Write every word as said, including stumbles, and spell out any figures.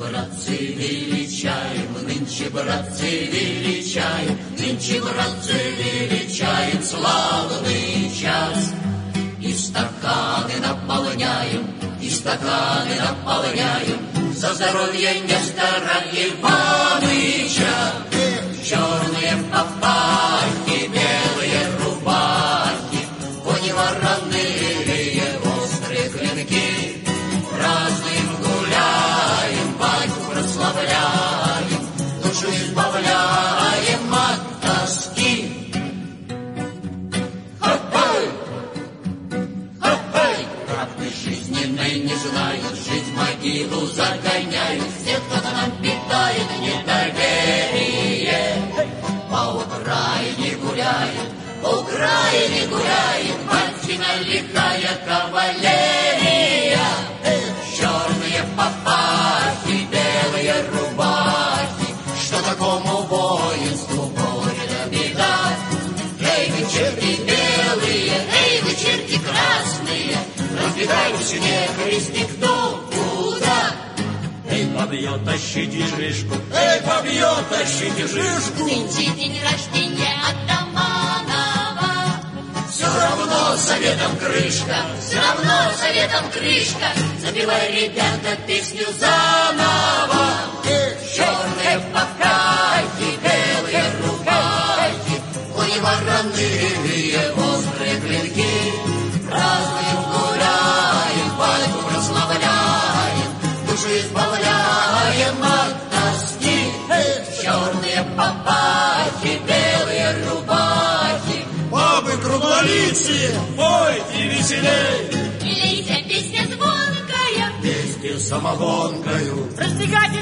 братцы, величаем, нынче, братцы, величаем, нынче, братцы, величаем славный час. И стаканы наполняем, и стаканы наполняем за здоровье Нестора Иваныча. Черные папахи, белые рубахи, кони вороные, острые клинки. Празднуем, гуляем, батьку прославляем, душу избавляем от тоски. Хо-хой! Хо-хой! Правды жизненной не знают, жить в могилу загоняют, все, кто нам питает недоверие. По Украине гуляет, по Украине гуляет батькина лихая кавалерия. Черные папахи, белые рубахи, что такому воинству будет беда? Эй, вы черти белые, эй, вы черти красные, разбегайтесь, не христи кто куда. Эй, бабьё, тащите жишку, эй, бабьё, тащите жишку. Нынче день рождения Атаманова. Все равно советом крышка, все равно советом крышка. Запевай, ребята, песню заново. Черные папахи, белые рубахи, кони вороные, острые клинки. Празднуем, гуляем, батьку прославляем, душу избавляем от тоски. Черные папахи, белые рубахи, бабы круглолицые, пойте веселей. И лейся песня звонкая, Песни самогонкою, раздвигать